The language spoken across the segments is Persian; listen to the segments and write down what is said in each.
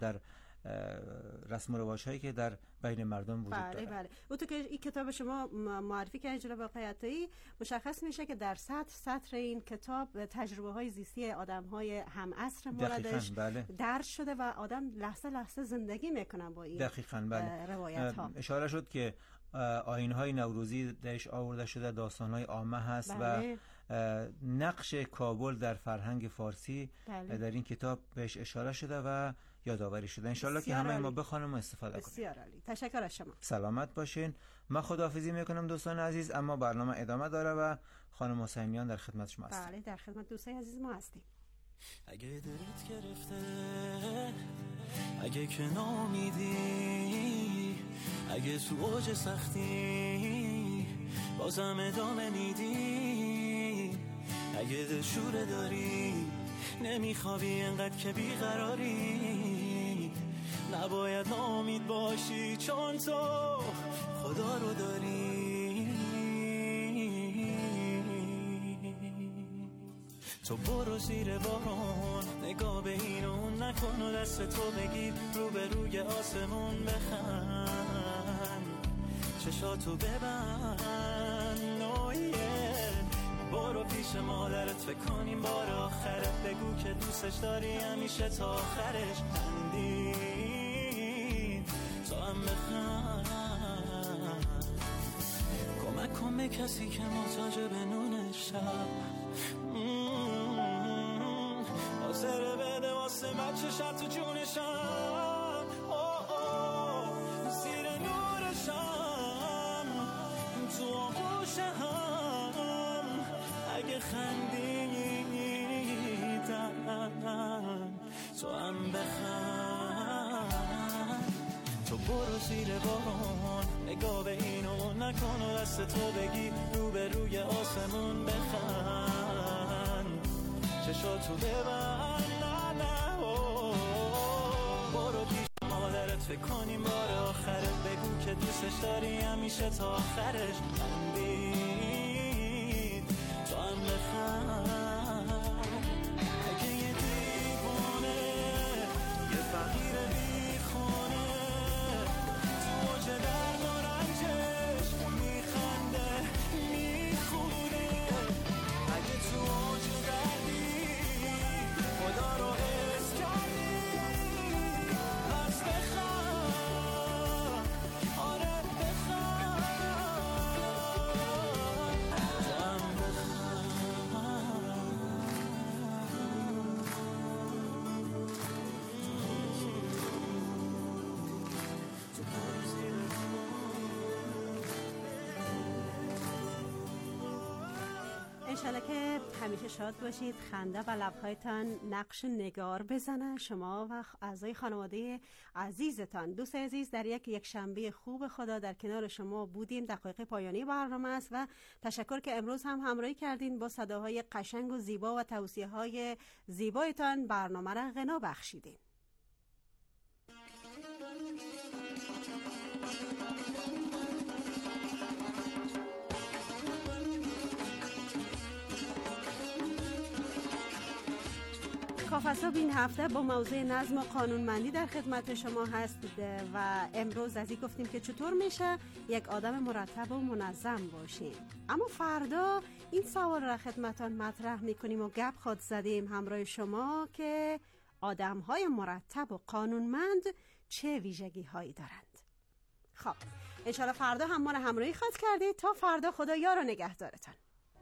در رسم و رواج هایی که در بین مردم وجود داره. بله. او تو که این کتاب شما معرفی کردید جناب آقای عطایی، مشخص میشه که در سطر این کتاب تجربه های زیستی آدم های هم عصر موردش درج شده و آدم لحظه لحظه زندگی میکنن با این دقیقاً روایت ها. اشاره شد که آیین های نوروزی درش آورده شده، داستان های عامه هست و نقش کابل در فرهنگ فارسی در این کتاب بهش اشاره شده و یادآوری شده. انشالله که همه ما بخوانیم و استفاده کنیم. بسیار عالی، تشکر از شما. سلامت باشین. من خداحافظی میکنم دوستان عزیز، اما برنامه ادامه داره و خانم حسینیان در خدمت شما هستیم. بله، در خدمت دوستای عزیز ما هستیم. اگه دلت گرفته، اگه که نامیدی، اگه تو اوج سختی بازم ادامه میدی، اگه دلشوره داری نمیخوابی انقدر که بیقراری، نباید ناامید باشی چون تو خدا رو داری. تو برو زیر بارون، نگاه به این و اون نکن و دست تو بگیر رو به روی آسمون بخند، چشاتو ببند. برو پیش مادرت فکر کنیم بار آخرت، بگو که دوستش داری همیشه تا آخرش، خندید تو هم بخند. کمک کن به کسی که محتاج به نون شب، حاضر بده واسه بچه‌شم تو جونشم، زیر نورشم تو آغوشم، اگه خندیدن تو هم بخند. تو برو زیر بارون، نگاه به این و نکن و دست تو بگی رو به روی آسمون بخند، چشاتو ببند. برو پیش مادرت فکر کنیم بار آخرت، بگو که دوستش داری همیشه تا آخرش، خندید تو هم بخند. اگه یه دیوانه، یه فقیر بیخونه تو اوج درد و رنجش میخنده میخوره، اگه تو اوج دردی خدا رو حس کردی پس بخند، آره بخند، جمع انشالله که همیشه شاد باشید، خنده و لبهایتان نقش نگار بزنه. شما و اعضای خانواده عزیزتان. دوست عزیز، در یک شنبه خوب خدا در کنار شما بودیم. دقایق پایانی برنامه است و تشکر که امروز هم همراهی کردین. با صداهای قشنگ و زیبا و توصیه‌های زیبایتان برنامه را غنا بخشیدین. کافصاب این هفته با موضوع نظم و قانونمندی در خدمت شما هست و امروز از این گفتیم که چطور میشه یک آدم مرتب و منظم باشیم. اما فردا این سوال را خدمتان مطرح میکنیم و گپ خود زدیم همراه شما که آدم‌های مرتب و قانونمند چه ویژگی هایی دارند. خب انشالله فردا هم ما را همراهی خواهد کردید. تا فردا، خدا یار و نگهدارتان.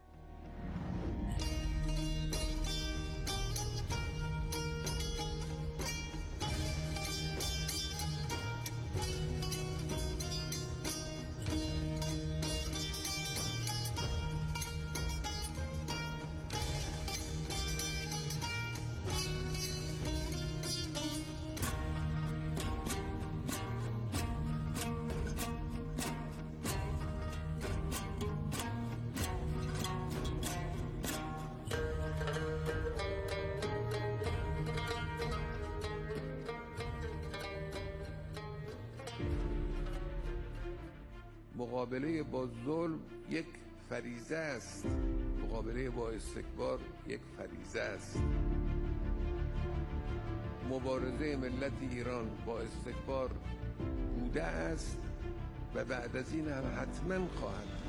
مقابله با ظلم یک فریضه است، مقابله با استکبار یک فریضه است. مبارزه ملت ایران با استکبار بوده است و بعد از این هم حتما خواهد بود.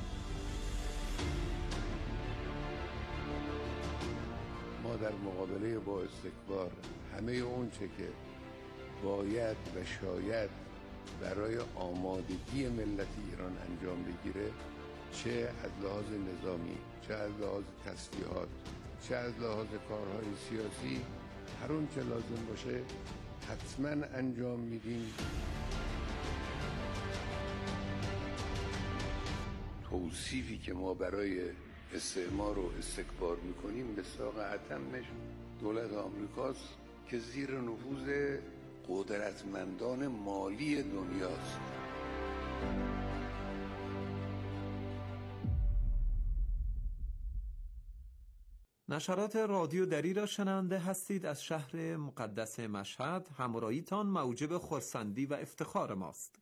ما در مقابله با استکبار همه اون چه که باید و شاید برای آمادگی ملت ایران انجام بگیره، چه از لحاظ نظامی، چه از لحاظ تسلیحات، چه از لحاظ کارهای سیاسی، هر اون چه لازم باشه حتما انجام میدیم. توصیفی که ما برای استعمار و استکبار میکنیم به ساق اتمش دولت آمریکاست که زیر نفوذ قدرتمندان مالی دنیاست. نشرات رادیو دری را شنونده هستید. از شهر مقدس مشهد همراهیتان موجب خرسندی و افتخار ماست.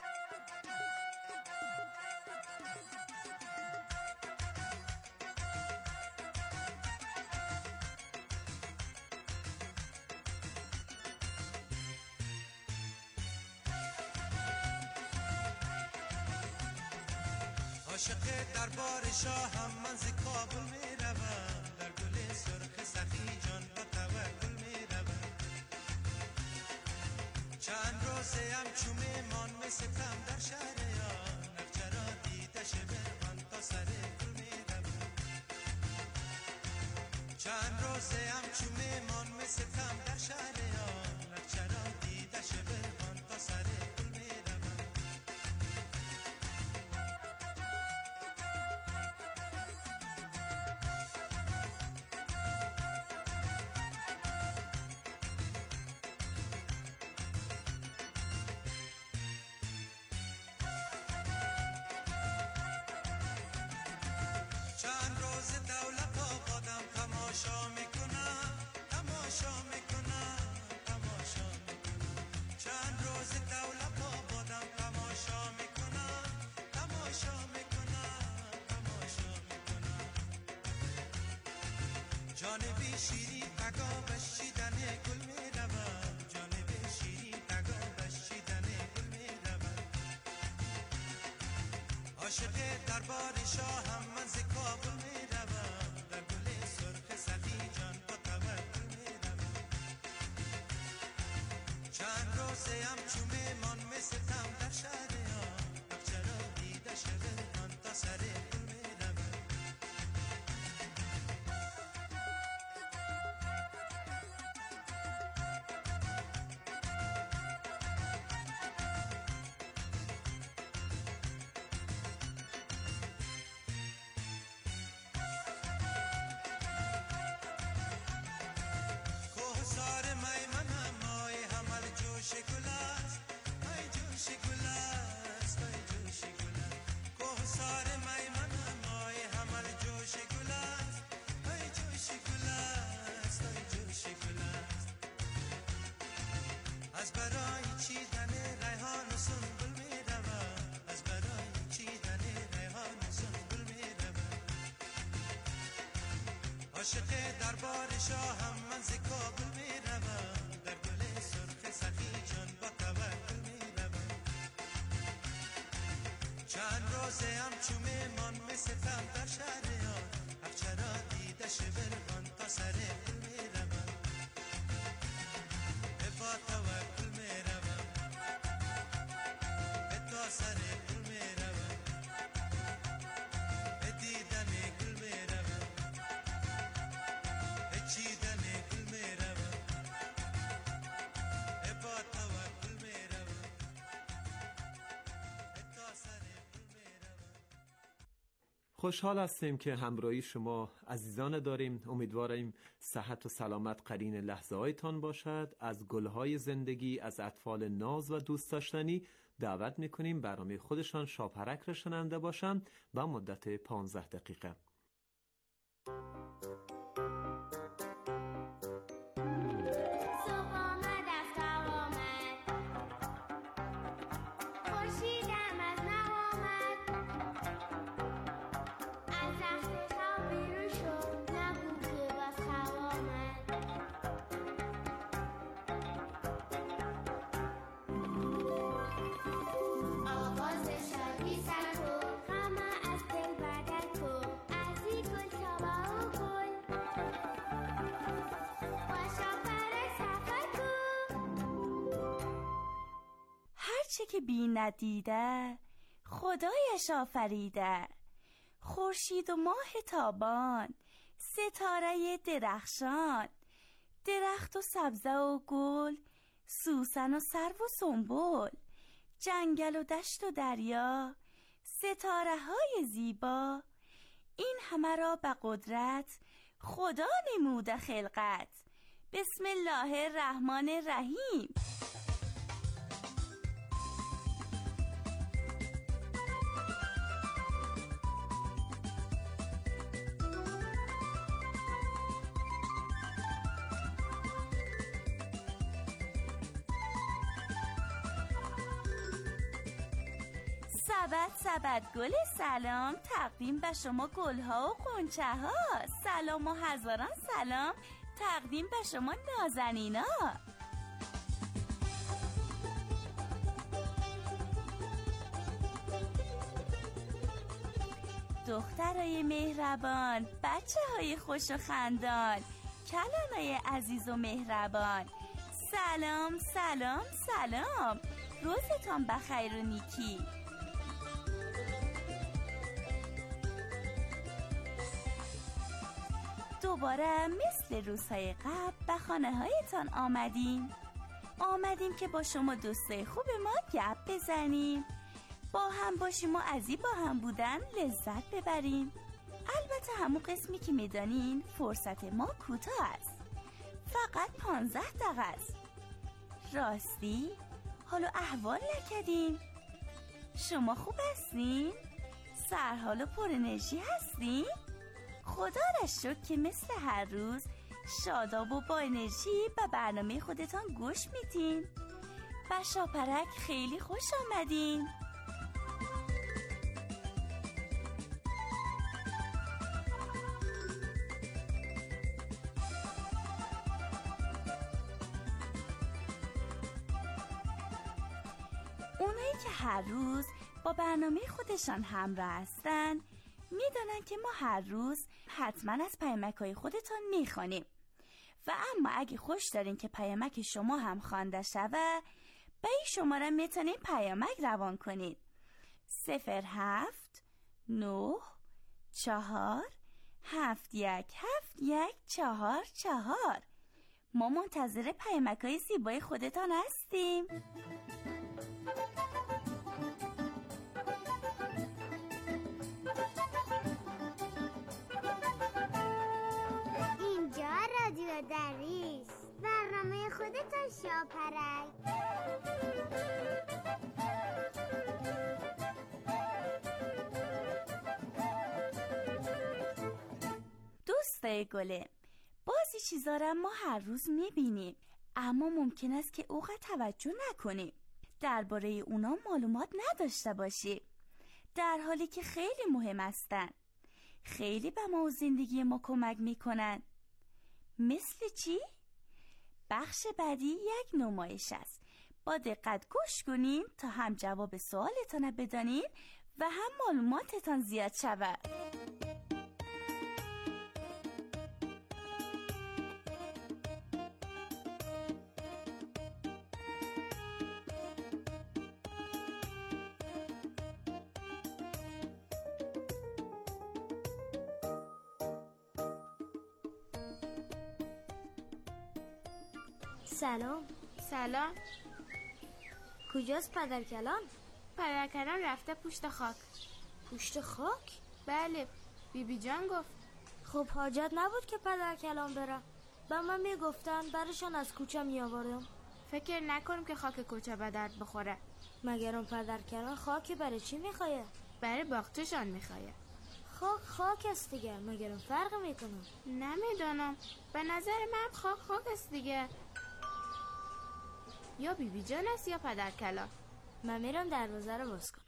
عاشق دربار شاهم من ز کابل میروم، در گل سرخ سخی جان با توکل میروم. چند روزه ام چو میمان میستم در شهر یار، نخچرا دیده شبران تا سر گل میروم. چند روزه ام چو میمان میستم در شهر یار، نخچرا دیده شبران تا سر گل میروم. چند روز دولت آبادم تماشا میکنم، تماشا میکنم، تماشا میکنم. چند روز دولت آبادم تماشا میکنم، تماشا میکنم، تماشا میکنم. جانبی شیری تگا بشیدن گل میروم، جانبی شیری تگا بشیدن گل میروم. عاشق دربار شاهم من ز کابل میروم، در گل سرخ سخی جان با توکل میروم. چند روزه ام چو میمان میستم در شهر یار، نخچرا دیده شبران تا سر گل میروم. کوهسار میمنم مای همل جوش گل است، ای جوش گل است، ای جوش گل است. کوهسار میمنم مای همل جوش گل است، ای جوش گل است، ای جوش گل است. از برای چیدن ریحان و سنبل میروم، از برای چیدن ریحان و سنبل میروم. عاشق دربار شاهم من ز کابل میروم، در گل سرخ سخی جان با توکل میروم. چند روزه ام چو میمان میستم در شهر یار، نخچرا دیده شبران تا سر گل میروم. با توکل میروم، تا سر گل میروم. دیدن گل میروم، چیدن گل میروم. با توکل میروم، تا سر گل میروم. خوشحال هستیم که همراهی شما عزیزان داریم. امیدواریم صحت و سلامت قرین لحظه هایتان باشد. از گلهای زندگی، از اطفال ناز و دوست داشتنی دعوت میکنیم برنامه خودشان شاپرک را شنونده باشند با مدت 15 دقیقه. هرچه که بی ندیده خدایش آفریده. خورشید و ماه تابان، ستاره درخشان، درخت و سبزه و گل، سوسن و سرو و سنبل، جنگل و دشت و دریا، ستاره های زیبا، این همه را به قدرت خدا نموده خلقت. بسم الله الرحمن الرحیم. سبد گل سلام، تقدیم به شما گلها و غنچه ها. سلام و هزاران سلام، تقدیم به شما نازنینا. دخترای مهربان، بچه های خوش و خندان، کلانای عزیز و مهربان، سلام سلام سلام، روزتان بخیر و نیکی. دوباره مثل روزهای قبل به خانه هایتان آمدیم که با شما دوستای خوب ما گپ بزنیم، با هم باشیم و از این با هم بودن لذت ببریم. البته همون قسمی که میدانین فرصت ما کوتاه است، فقط 15 دقیقه است. راستی حالا احوال نکردین؟ شما خوب هستین؟ سرحال و پر انرژی هستین؟ خدا را شکر که مثل هر روز شاداب و با انرژی به برنامه خودتان گوش میدین. و شاپرک خیلی خوش آمدین. اونایی که هر روز با برنامه خودشان همراه هستن میدونن که ما هر روز حتما از پیامک‌های خودتان میخوانیم و اما اگه خوش دارین که پیامک شما هم خوانده شوه، به این شماره میتونین پیامک روان کنید. 07 9 4 7 1 7 1 4 4. ما منتظر پیامک‌های زیبای خودتان هستیم. دریس برنامه خودتان شاپرک. دوستای گله، بعضی چیزا را ما هر روز میبینیم اما ممکن است که اوقات توجه نکنیم، درباره اونا معلومات نداشته باشیم، در حالی که خیلی مهم هستن. خیلی به ما و زندگی ما کمک میکنن. مثل چی؟ بخش بعدی یک نمایش است. با دقت گوش کنین تا هم جواب سوالتان بدانین و هم معلوماتتان زیاد شود. سلام. کجاست پدرکلام؟ پدرکلام رفته پشت خاک. پشت خاک؟ بله، بیبی جان گفت. خب حاجت نبود که پدرکلام برم. به من میگفتن برشان از کوچه میآوردم. فکر نکنم که خاک کوچه به درد بخوره. مگر اون پدرکلام خاکی برای چی میخواه؟ برای باغچه‌شان میخواه. خاک است دیگه، مگر اون فرق میکنه؟ نمیدانم، به نظر من خاک است دیگه. یا بیبی جان است یا پدرکلام. من میرم دروازه رو باز کنم.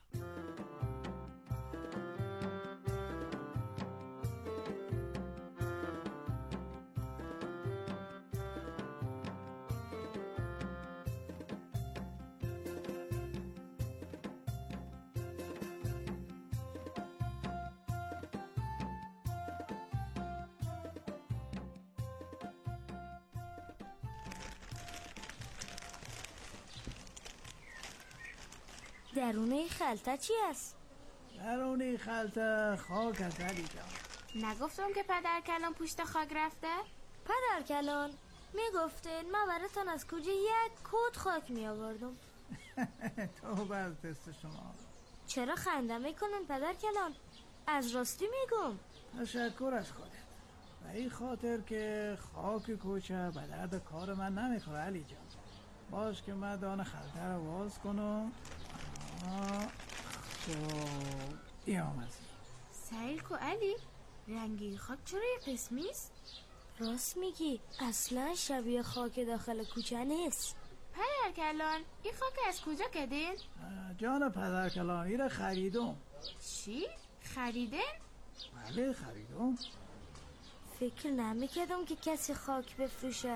درونه خلطه چی است؟ درونه خلطه خاک است علی جان. نگفتم که پدر کلان پشت خاک رفته؟ پدر کلان میگفتین من براتون از کجا یک کود خاک می آوردم. تو بر دست شما. چرا خنده میکنن پدر کلان؟ از راستی میگم. تشکر از خودت. و این خاطر که خاک کوچه به درد کار من نمیخوره علی جان. باش که من دان خلطه رو باز کنم. این آمد. سهیل کو علی؟ رنگی خاک چرا یه قسمی است؟ راست میگی، اصلا شبیه خاک داخل کوچه نیست. پدر کلان این خاک از کجا کدین؟ جان پدر کلان این رو خریدم. چی؟ خریدن؟ بله خریدم. فکر نمیکردم که کسی خاک بفروشه.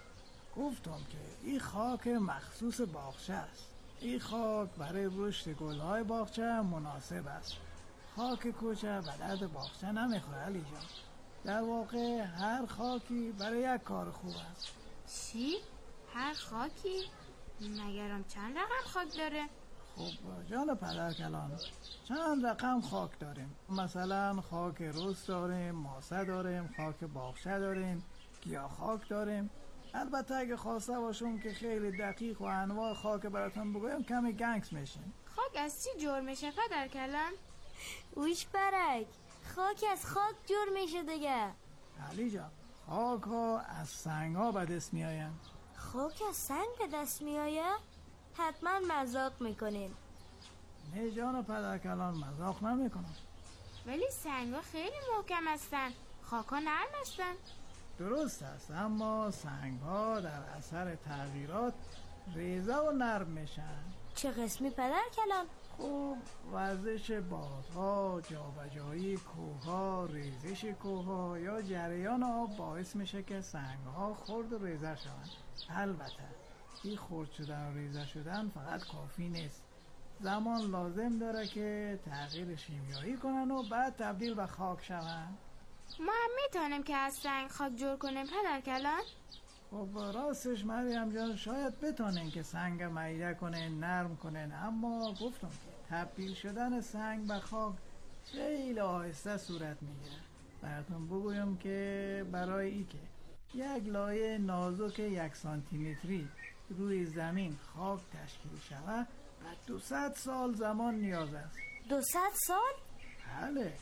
گفتم که این خاک مخصوص باغچه است. این خاک برای رشد گل‌های باغچه مناسب است. خاک کوچه به درد باغچه نمیخوره علی جان. در واقع هر خاکی برای یک کار خوب است. چی؟ هر خاکی؟ مگرم چند رقم خاک داره؟ خب جان پدر کلان چند رقم خاک داریم. مثلا خاک رس داریم، ماسه داریم، خاک باغچه داریم، گیاه خاک داریم. البته اگه خواسته باشم که خیلی دقیق و انواع خاک براتون بگویم کمی گنگس میشین. خاک از چی جور میشه پدر کلان؟ اوش برک خاک از خاک جور میشه دیگه. علی جان خاک ها از سنگ ها به دست می آین. خاک از سنگ به دست می آید؟ حتما مذاق میکنین. نه جان پدر کلان مذاق نمی کنم. ولی سنگ ها خیلی محکم هستن، خاک ها نرم هستن. درست است، اما سنگ ها در اثر تغییرات ریزه و نرم میشن. چه قسمی پدر کلان؟ خوب ورزش بادها، جابجایی کوهها، ریزش کوهها یا جریان آب باعث میشه که سنگها خرد و ریزه شوند. البته این خرد شدن و ریزه شدن فقط کافی نیست. زمان لازم داره که تغییر شیمیایی کنن و بعد تبدیل به خاک شوند. ما هم میتونیم که از سنگ خاک جور کنیم پدر کلان؟ خب راستش مریم جان شاید بتونین که سنگ میده کنین، نرم کنین، اما گفتم که تبدیل شدن سنگ به خاک خیلی آهسته صورت میگیره. براتون بگویم که برای ای که یک لایه نازک 1 سانتیمتری روی زمین خاک تشکیل شود 200 سال زمان نیاز است. 200 سال؟ بله.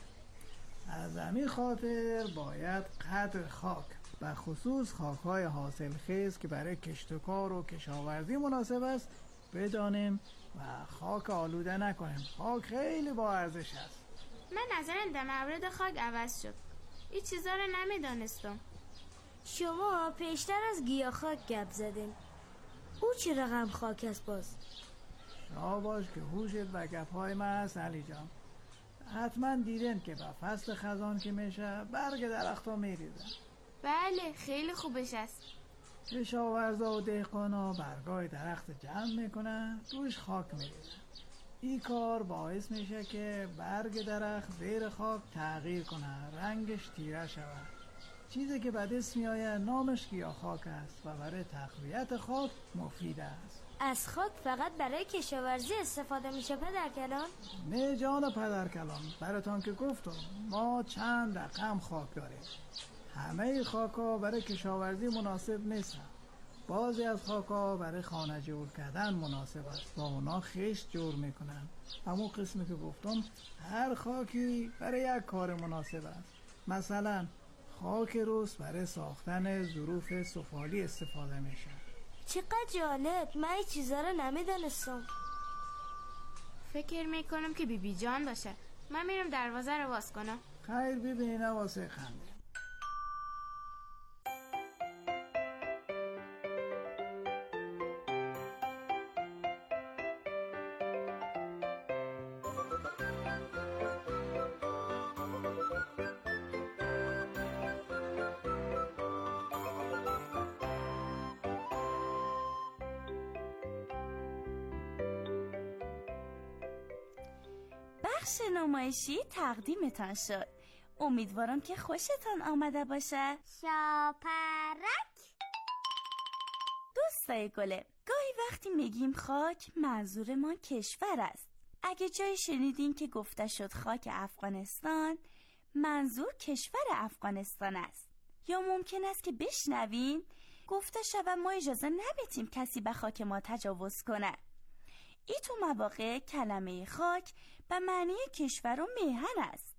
از همین خاطر باید قدر خاک و خصوص خاک‌های حاصلخیز که برای کشت و کار و کشاورزی مناسب است بدانیم و خاک آلوده نکنیم. خاک خیلی با ارزش است. من نظرم در مورد خاک عوض شد. این چیزا رو نمیدانستم. شما پیشتر از گیاه خاک گپ زدین. او چه رقم خاک است باز؟ شاباش که هوشت و گپ‌های من هست علی جان. حتما دیدن که به فصل خزان که میشه برگ درخت‌ها میریزن. بله خیلی خوبش است. کشاورزا و دهقانا برگای درخت جمع میکنن روش خاک میریزن. این کار باعث میشه که برگ درخت زیر خاک تغییر کنه، رنگش تیره شود. چیزی که به دست میآید نامش گیاه خاک است و برای تقویت خاک مفید است. از خاک فقط برای کشاورزی استفاده میشه پدر کلان؟ نه جان پدر کلان، براتون که گفتم ما چند رقم خاک داریم. همه خاک‌ها برای کشاورزی مناسب نیستن. بعضی از خاک‌ها برای خانه جور کردن مناسب است. با اونا خشت جور میکنن. همون قسمی که گفتم هر خاکی برای یک کار مناسب است. مثلا خاک رس برای ساختن ظروف سفالی استفاده میشه. چقدر جالب، من این چیزا رو نمیدانستم. فکر میکنم که بی جان باشه. من میرم دروازه رو باز کنم. خیر ببینه واسه خنده. بخش نمایشی تقدیمتان شد. امیدوارم که خوشتان آمده باشه. شاپرک. دوست دوستای گله، گاهی وقتی میگیم خاک منظورمان کشور است. اگه جایی شنیدین که گفته شد خاک افغانستان، منظور کشور افغانستان است. یا ممکن است که بشنوین گفته شود ما اجازه نمیدیم کسی به خاک ما تجاوز کنه. ای تو مواقع کلمه خاک به معنی کشور و میهن است.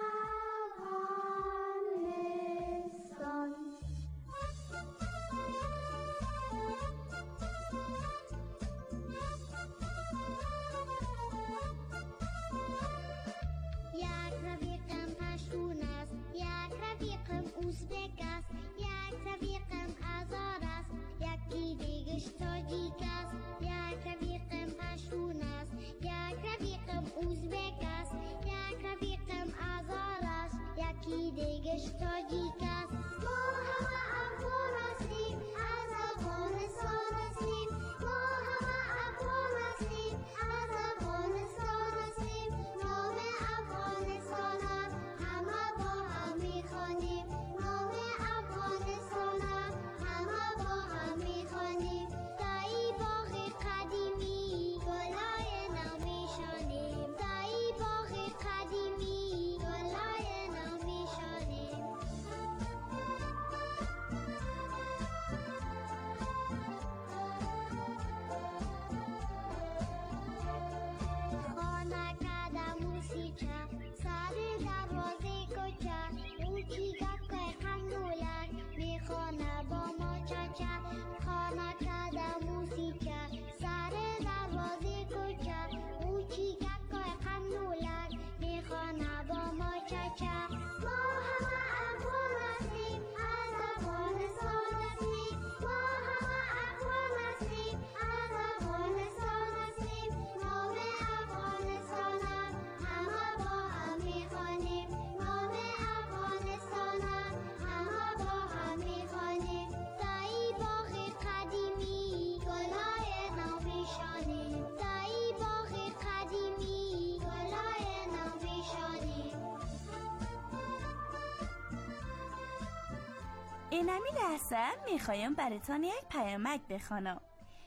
اینمی لحظه میخوایم براتون یک پیامک بخوانم.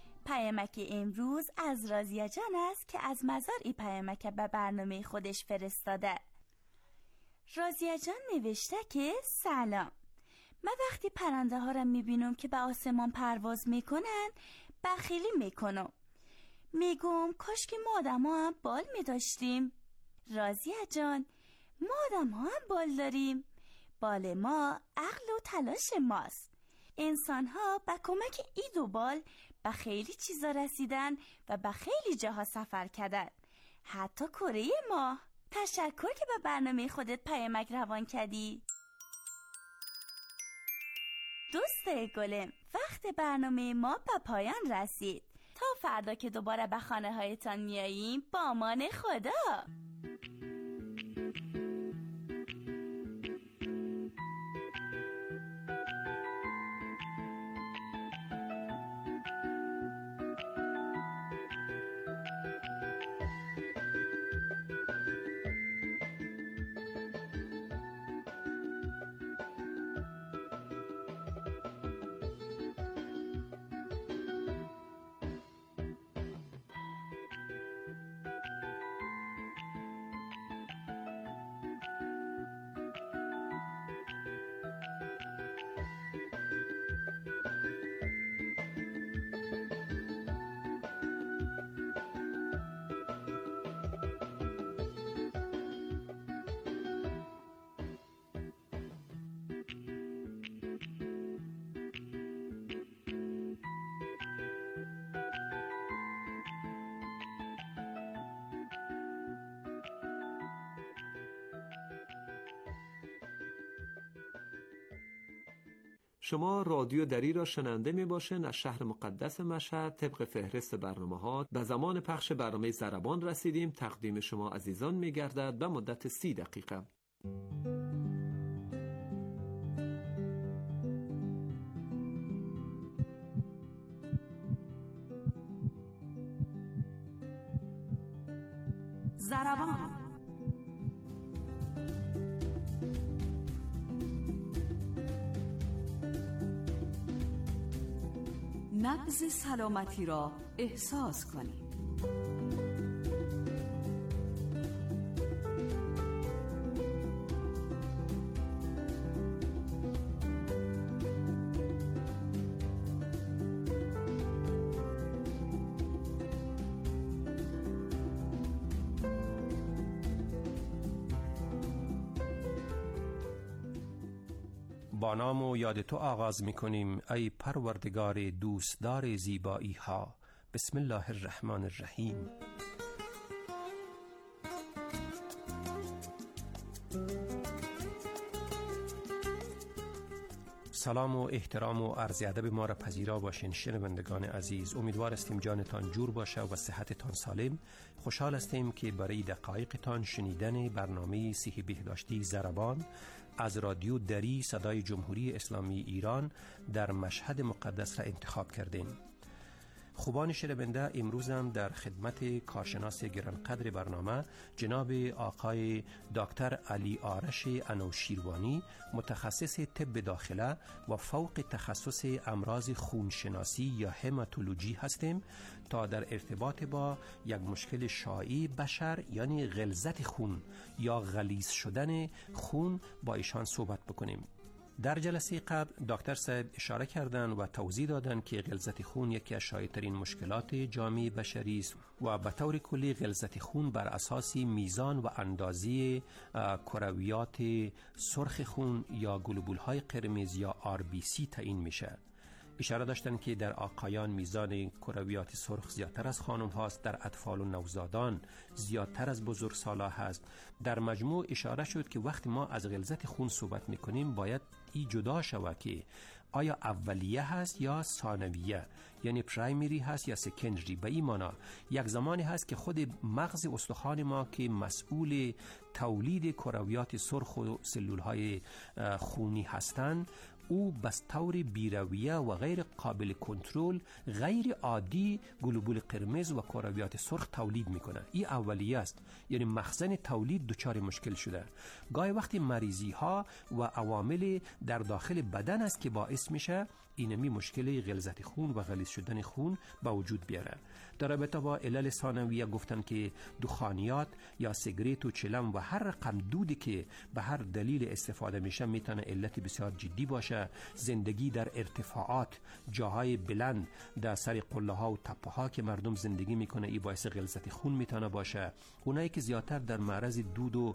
پیامک امروز از رازیه جان است که از مزار این پیامک به برنامه خودش فرستاده. رازیه جان نوشته که سلام، من وقتی پرنده ها را میبینم که به آسمان پرواز میکنن بخیلی میکنم، میگم کاش که ما آدم ها هم بال میداشتیم. رازیه جان، ما آدم ها هم بال داریم، بال ما عقل و تلاش ماست. انسان ها با کمک این دو بال به خیلی چیزا رسیدن و به خیلی جاها سفر کردن، حتی کره ماه. تشکر که به برنامه خودت پیامک روان کردی. دوستای گلم، وقت برنامه ما به پایان رسید. تا فردا که دوباره به خانه هایتان میاییم، با امان خدا. شما رادیو دری را شنونده می باشین. از شهر مقدس مشهد طبق فهرست برنامه‌ها به زمان پخش برنامه ضربان رسیدیم. تقدیم شما عزیزان می گردد به مدت 30 دقیقه. ضربان. نبض سلامتی را احساس کنید. با نام و یاد تو آغاز می کنیم ای پروردگار دوستدار زیبایی ها. بسم الله الرحمن الرحیم. سلام و احترام و عرض ادب ما را پذیرا باشین شنوندگان عزیز. امیدوار هستیم جانتان جور باشه و صحتتان سالم. خوشحال هستیم که برای دقایقتان شنیدن برنامه صحی بهداشتی ضربان از رادیو دری صدای جمهوری اسلامی ایران در مشهد مقدس را انتخاب کردیم. خوبان شنونده، امروز هم در خدمت کارشناس گرانقدر برنامه جناب آقای دکتر علی آرش انوشیروانی، متخصص طب داخله و فوق تخصص امراض خونشناسی یا هماتولوژی هستیم تا در ارتباط با یک مشکل شایع بشر یعنی غلظت خون یا غلیظ شدن خون با ایشان صحبت بکنیم. در جلسه قبل دکتر صاحب اشاره کردند و توضیح دادند که غلظت خون یکی از شایع‌ترین مشکلات جامعه بشری است و به طور کلی غلظت خون بر اساس میزان و اندازه کرویات سرخ خون یا گلوبول‌های قرمز یا RBC تعیین میشه. اشاره داشتن که در آقایان میزان کرویات سرخ زیادتر از خانم هاست، در اطفال و نوزادان زیادتر از بزرگسالان هست. در مجموع اشاره شد که وقتی ما از غلظت خون صحبت میکنیم باید این جدا شود که آیا اولیه هست یا ثانویه، یعنی پرایمری هست یا سکندری. به این معنی یک زمانی هست که خود مغز استخوان ما که مسئول تولید کرویات سرخ و سلول های خونی هستند، او بس طور بیرویه و غیر قابل کنترل غیر عادی گلوبول قرمز و کرویات سرخ تولید میکنه. این اولیه است، یعنی مخزن تولید دچار مشکل شده. گاهی وقتی مریضی ها و عوامل در داخل بدن است که باعث میشه اینمی مشکل غلظت خون و غلیظ شدن خون به وجود بیاره. در رابطه با علل ثانویه گفتن که دخانیات یا سیگریت و چلم و هر رقم دودی که به هر دلیل استفاده میشه میتونه علت بسیار جدی باشه. زندگی در ارتفاعات، جاهای بلند، در سر قله ها و تپه ها که مردم زندگی میکنه ای باعث غلظت خون میتونه باشه. اونایی که زیادتر در معرض دود و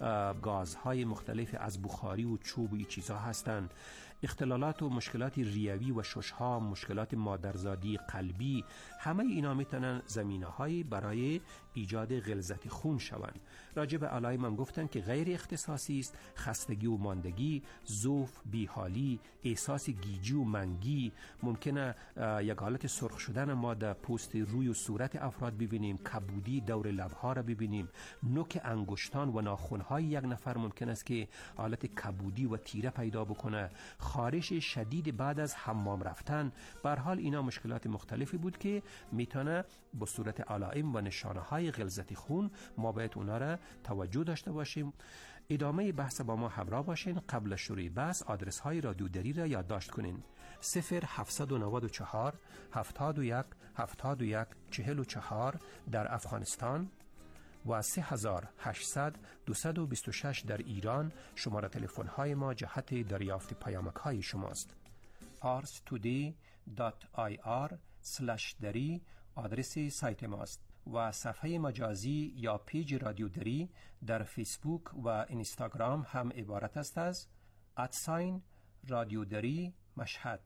گازهای مختلف از بخاری و چوب و این چیزها هستن. اختلالات و مشکلات ریوی و ششها، مشکلات مادرزادی، قلبی، همه اینا میتونن زمینه‌هایی برای ایجاد غلظت خون شوند. راجع به علائم هم گفتن که غیر اختصاصی است. خستگی و ماندگی، ضعف، بیحالی، احساس گیجی و منگی، ممکنه یک حالت سرخ شدن ما در پوست روی و صورت افراد ببینیم، کبودی دور لبها را ببینیم، نوک انگشتان و ناخن‌های یک نفر ممکن است که حالت کبودی و تیره پیدا بکنه، خارش شدید بعد از حمام رفتن. به هر حال اینا مشکلات مختلفی بود که میتونه با صورت علائم و نشانه‌های غلظت خون ما باید اونا را توجه داشته باشیم. ادامه بحث با ما همراه باشین. قبل از شروع بحث آدرس های رادیو دری را یادداشت کنین: 0794 71 71 44 در افغانستان و 3800 226 در ایران. شماره تلفن های ما جهت دریافت پیامک های شماست. parstoday.ir/dari آدرس سایت ماست و صفحه مجازی یا پیج رادیو دری در فیسبوک و اینستاگرام هم عبارت است از رادیو دری مشهد.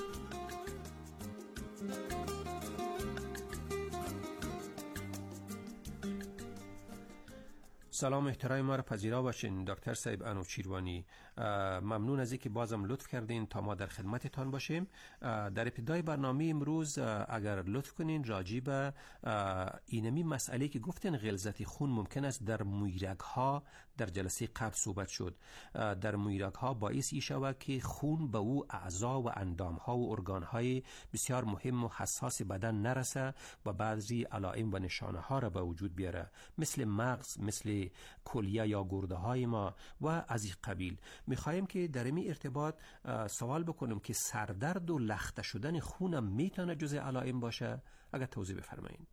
سلام احترام ما را پذیرا باشین دکتر صاحب انوشیروانی. ممنون از اینکه بازم لطف کردین تا ما در خدمتتان باشیم. در ابتدای برنامه امروز اگر لطف کنین راجع به اینمی مسئله که گفتن غلظت خون ممکن است در مویرگ ها در جلسه قبل صحبت شد. در مویرگ ها باعث این شود که خون به او اعضا و اندام ها و ارگان های بسیار مهم و حساس بدن نرسه و بعضی علائم و نشانه ها را به وجود بیاره، مثل مغز، مثل کلیه یا گرده های ما و از این قبیل. میخوایم که در این ارتباط سوال بکنم که سردرد و لخته شدن خونم میتونه جزء علائم باشه؟ اگر توضیح بفرمایید.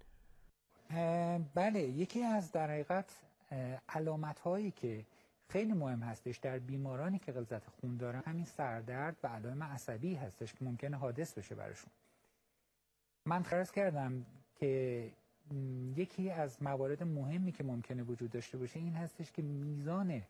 بله، یکی از در حقیقت علامت هایی که خیلی مهم هستش در بیمارانی که غلظت خون دارن همین سردرد و علائم عصبی هستش که ممکنه حادث بشه براشون. من فرض کردم که یکی از موارد مهمی که ممکنه وجود داشته باشه این هستش که میزان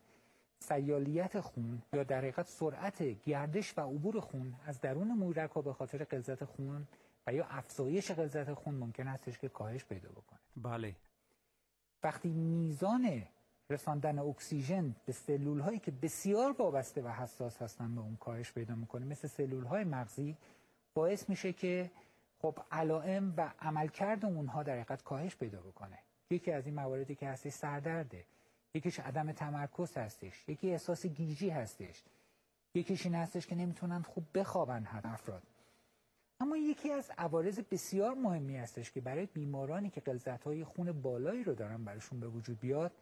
سیالیت خون یا در حقیقت سرعت گردش و عبور خون از درون محرک‌ها به خاطر غلظت خون و یا افزایش غلظت خون ممکن هستش که کاهش پیدا بکنه. بله. وقتی میزان رساندن اکسیژن به سلول‌هایی که بسیار وابسته و حساس هستن به اون کاهش پیدا میکنه، مثل سلول‌های مغزی، باعث میشه که خب علائم و عملکرد اونها در حقیقت کاهش پیدا بکنه. یکی از این مواردی که هستش سردرده، یکیش عدم تمرکز هستش، یکی احساس گیجی هستش، یکیش این هستش که نمیتونن خوب بخوابن افراد. اما یکی از عوارض بسیار مهمی هستش که برای بیمارانی که غلظت‌های خون بالایی رو دارن براشون به وجود بیاد،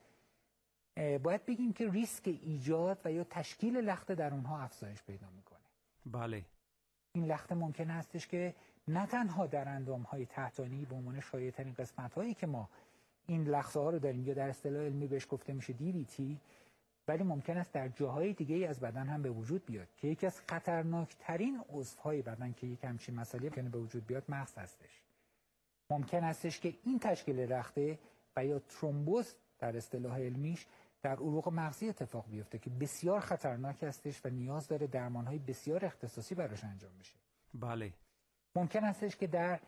باید بگیم که ریسک ایجاد و یا تشکیل لخته در اونها افزایش پیدا میکنه. بله. این لخته ممکن هستش که نه تنها در اندام‌های تحتانی به عنوان شایع‌ترین قسمت‌هایی که ما این لخته رو داریم یا در اصطلاح علمی بهش گفته میشه DVT، ولی ممکن است در جاهای دیگه‌ای از بدن هم به وجود بیاد که یکی از خطرناکترین عضوهای بدن که یک همچین مسئله ممکنه به وجود بیاد مغز هستش. ممکن هستش که این تشکیل لخته و یا ترومبوز در اصطلاح علمیش در عروق مغزی اتفاق بیفته که بسیار خطرناک هستش و نیاز داره درمان‌های بسیار اختصاصی براش انجام بشه. بله. ممکن هستش که در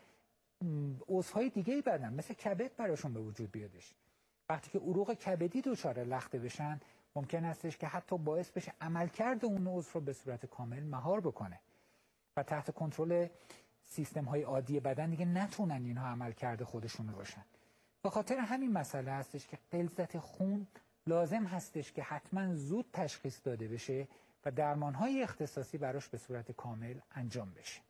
عضوهای دیگه‌ای بدن مثل کبد براشون به وجود بیادش. وقتی که عروق کبدی دچار لخته بشن، ممکن هستش که حتی باعث بشه عملکرد اون عضو رو به صورت کامل مهار بکنه و تحت کنترل سیستم‌های عادی بدن دیگه نتونن اینها عملکرد خودشون رو باشن. به خاطر همین مسئله هستش که غلظت خون لازم هستش که حتما زود تشخیص داده بشه و درمان‌های اختصاصی براش به صورت کامل انجام بشه.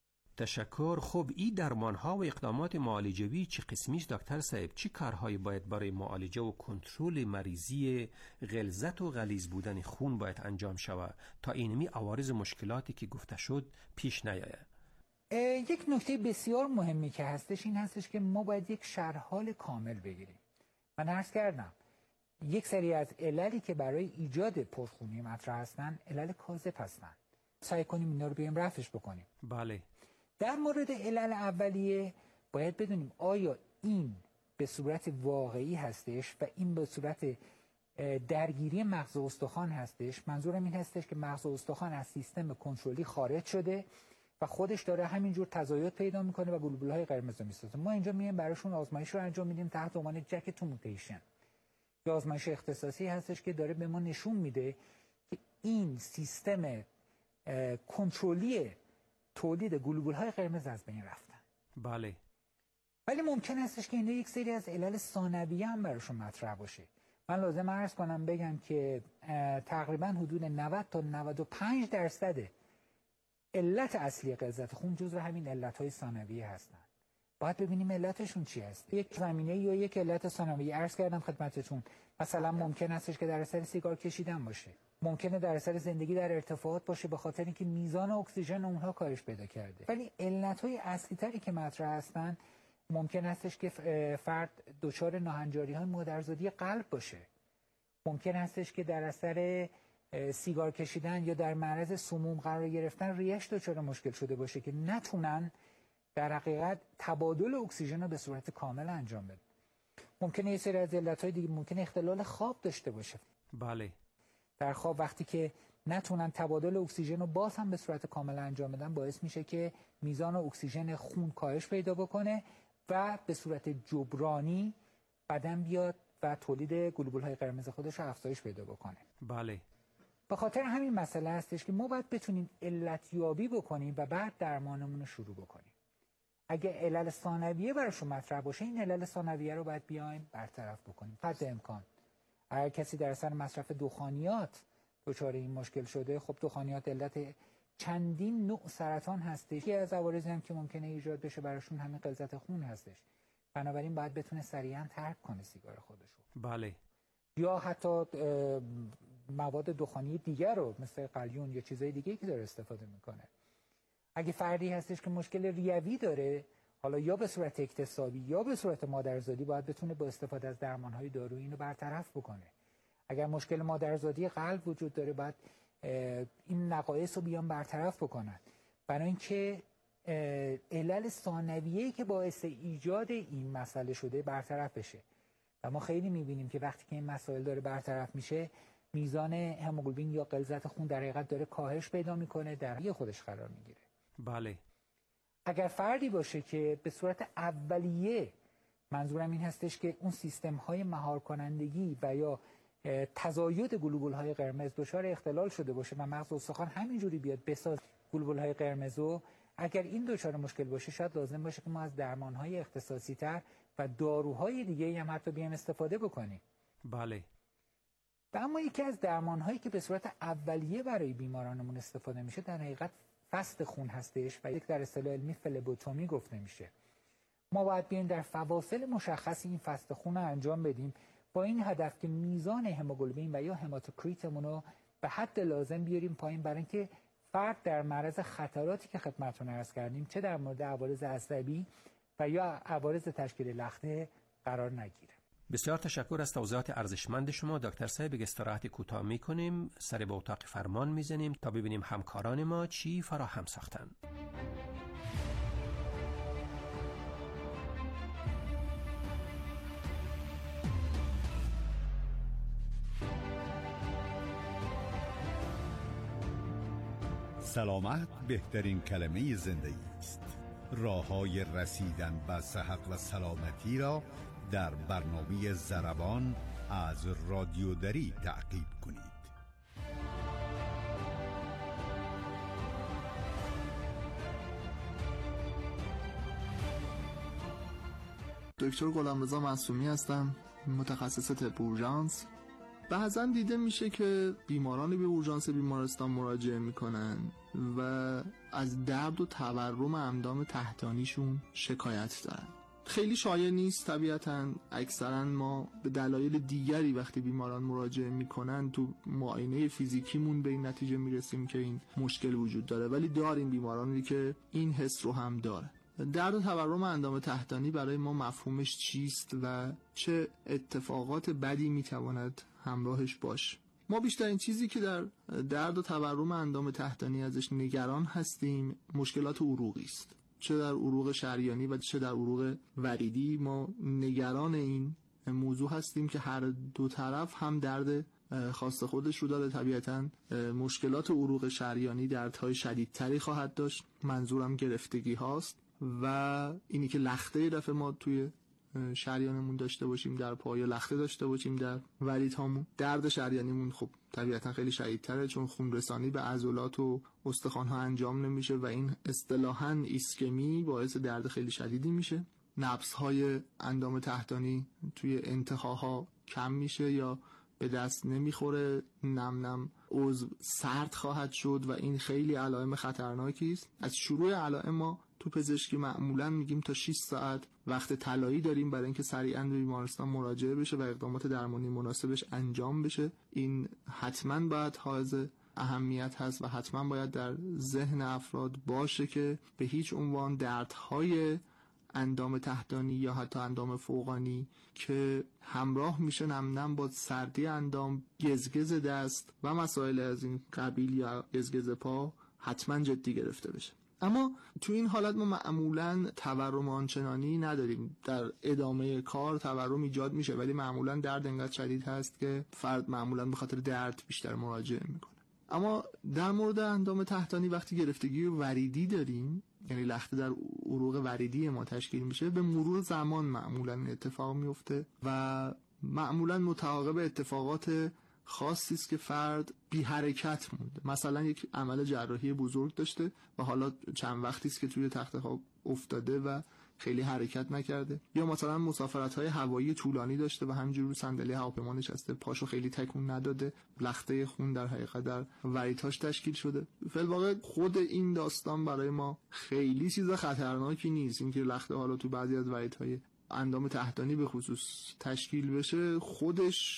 تشکر. خب این درمان‌ها و اقدامات معالجوی چه قسمیش دکتر صاحب؟ چی کارهایی باید برای معالجه و کنترل مریضی غلظت و غلیظ بودن خون باید انجام شود تا اینمی عوارض مشکلاتی که گفته شد پیش نیاید؟ یک نکته بسیار مهمی که هستش این هستش که ما باید یک شرحال کامل بگیریم. من عرض کردم یک سری از عللی که برای ایجاد پرخونی مطرح هستن علل کاذب هستن. سعی کنیم اینا رو بیایم رفعش بکنیم. بله. در مورد علل اولیه باید بدونیم آیا این به صورت واقعی هستش و این به صورت درگیری مغز و استخوان هستش. منظورم این هستش که مغز و استخوان از سیستم کنترلی خارج شده و خودش داره همینجور تزاید پیدا میکنه و گلبولهای قرمز رو میسازه. ما اینجا میایم براشون آزمایش رو انجام میدیم تحت عنوان جک تو موتیشن. یه آزمایش اختصاصی هستش که داره به ما نشون میده که این سیستم کنترلی تولید گلبولهای قرمز از بین رفتن. بله. ولی ممکن هستش که اینجا یک سری از علل ثانویه هم براشون مطرح باشه. من لازم عرض کنم بگم که تقریبا حدود 90 تا 95% علت اصلی غلظت خون جزو همین علت‌های ثانویه هستن. باید ببینیم علتشون چی هست. یک زمینه یا یک علت ثانویه عرض کردم خدمتتون، مثلا ممکن هستش که در اثر سیگار کشیدن باشه، ممکنه در اثر زندگی در ارتفاعات باشه به خاطر اینکه میزان اکسیژن اونها کاهش پیدا کرده. ولی علت‌های اصلی تری که مطرح هستن ممکن هستش که فرد دچار ناهنجاری‌های مادرزادی قلب باشه. ممکن هستش که در اثر سیگار کشیدن یا در معرض سموم قرار گرفتن ریش دچار مشکل شده باشه که نتونن در حقیقت تبادل اکسیژن رو به صورت کامل انجام بدن. ممکنه یه سری از علت‌های دیگه، ممکنه اختلال خواب داشته باشه. بله. در خواب وقتی که نتونن تبادل اکسیژن رو باز هم به صورت کامل انجام بدن باعث میشه که میزان اکسیژن خون کاهش پیدا بکنه و به صورت جبرانی بدن بیاد و تولید گلبولهای قرمز خودش رو افزایش پیدا بکنه. بله. به خاطر همین مسئله هستش که ما باید بتونیم علت یابی بکنیم و بعد درمانمون رو شروع بکنیم. اگه علل ثانویه براشون مطرح باشه این علل ثانویه رو باید بیایم برطرف بکنیم. حد امکان اگر کسی در اثر مصرف دخانیات دچار این مشکل شده، خب دخانیات علت چندین نوع سرطان هستش. یکی از عوارضی هم که ممکنه ایجاد بشه براشون همین غلظت خون هستش. بنابراین باید بتونه سریعا ترک کنه سیگار خودشو. بله. یا حتی مواد دخانی دیگر رو مثل قلیون یا چیزهای دیگه که داره استفاده میکنه. اگه فردی هستش که مشکل ریوی داره، حالا یا به صورت اکتسابی یا به صورت مادرزادی، باید بتونه با استفاده از درمانهای دارویی اینو برطرف بکنه. اگر مشکل مادرزادی قلب وجود داره، باید این نقایص رو بیان برطرف بکنن، برای اینکه علل ثانویه‌ای که باعث ایجاد این مسئله شده برطرف بشه. و ما خیلی می‌بینیم که وقتی که این مسائل داره برطرف میشه، میزان هموگلوبین یا غلظت خون در حقیقت داره کاهش پیدا میکنه، در خودش قرار میگیره. بله. اگر فردی باشه که به صورت اولیه، منظورم این هستش که اون سیستم‌های مهار کنندگی و یا تزاید گلوبول‌های قرمز دچار اختلال شده باشه و مغز استخوان همینجوری بیاد بساز گلوبول‌های قرمزو، اگر این دچار مشکل باشه، شاید لازم باشه که ما از درمان‌های اختصاصی‌تر و داروهای دیگه‌ای هم حتی بیایم استفاده بکنیم. بله. و اما یکی از درمان‌هایی که به صورت اولیه برای بیمارانمون استفاده میشه در حقیقت فست خون هستش و یک در اصطلاح علمی فلبوتومی گفته میشه. ما باید بیایم در فواصل مشخصی این فست خون رو انجام بدیم با این هدف که میزان هموگلوبین و یا هماتوکریتمون رو به حد لازم بیاریم پایین، برای اینکه فرد در معرض خطراتی که خدمتتون عرض کردیم، چه در مورد عوارض عصبی و یا عوارض تشکیل لخته قرار نگیره. بسیار تشکر از توضیحات ارزشمند شما دکتر صاحب. استراحت کوتاه میکنیم، سر به اتاق فرمان میزنیم تا ببینیم همکاران ما چی فراهم ساختن. سلامت بهترین کلمه زندگی است. راه‌های رسیدن به صحت و سلامتی را در برنامه ضربان از رادیو دری تعقیب کنید. دکتر غلامرضا معصومی هستم، متخصص طب اورژانس. بعضا دیده میشه که بیمارانی به اورژانس بیمارستان مراجعه میکنن و از درد و تورم اندام تحتانیشون شکایت دارن. خیلی شایع نیست طبیعتاً. اکثرا ما به دلایل دیگری وقتی بیماران مراجعه میکنن تو معاینه فیزیکیمون به این نتیجه میرسیم که این مشکل وجود داره، ولی داریم بیمارانی که این حس رو هم داره. درد و تورم اندام تحتانی برای ما مفهومش چیست و چه اتفاقات بدی میتواند همراهش باشه؟ ما بیشترین چیزی که در درد و تورم اندام تحتانی ازش نگران هستیم مشکلات عروقی است. چه در عروق شریانی و چه در عروق وریدی ما نگران این موضوع هستیم که هر دو طرف هم درد خاص خودش رو داره. طبیعتاً مشکلات عروق شریانی دردهای شدیدتری خواهد داشت، منظورم گرفتگی هاست و اینی که لخته دفعه ما توی شریانمون داشته باشیم، در پای لخته داشته باشیم، در وریدهامون. درد شریانیمون خب طبیعتا خیلی شدیدتره چون خون رسانی به عضلات و استخوان‌ها انجام نمیشه و این اصطلاحاً ایسکمی باعث درد خیلی شدیدی میشه. نبض‌های اندام تحتانی توی انتهاها کم میشه یا به دست نمیخوره، نم عضو سرد خواهد شد و این خیلی علائم خطرناکی است. از شروع علائم ما تو پزشکی معمولا میگیم تا 6 ساعت وقت طلایی داریم برای اینکه سریعاً به بیمارستان مراجعه بشه و اقدامات درمانی مناسبش انجام بشه. این حتما باید حائز اهمیت هست و حتما باید در ذهن افراد باشه که به هیچ عنوان دردهای اندام تحتانی یا حتی اندام فوقانی که همراه میشه نم با سردی اندام، گزگز دست و مسائل از این قبیل یا گزگز پا حتما جدی گرفته بشه. اما تو این حالت ما معمولاً تورم آنچنانی نداریم. در ادامه کار تورم ایجاد میشه ولی معمولاً درد انقدر شدید هست که فرد معمولاً به خاطر درد بیشتر مراجعه میکنه. اما در مورد اندام تحتانی وقتی گرفتگی وریدی داریم، یعنی لخته در عروق وریدی ما تشکیل میشه، به مرور زمان معمولاً اتفاق میفته و معمولاً متعاقب اتفاقات خاصی است که فرد بی حرکت مونده. مثلا یک عمل جراحی بزرگ داشته و حالا چند وقتی است که توی تخت خواب افتاده و خیلی حرکت نکرده، یا مثلا مسافرت‌های هوایی طولانی داشته و همینجوری رو صندلی هواپیما نشسته، پاشو خیلی تکون نداده، لخته خون در حقیقت در وریدهاش تشکیل شده. فی‌الواقع خود این داستان برای ما خیلی چیز خطرناکی نیست. اینکه لخته حالا تو بعضی از وریدهای اندام تحتانی به خصوص تشکیل بشه خودش